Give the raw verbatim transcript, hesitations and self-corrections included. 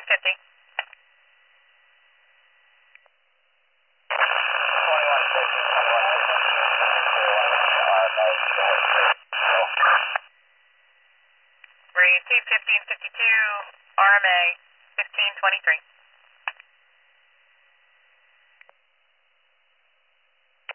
fifty. Breathe two fifteen fifty-two, R M A fifteen twenty-three.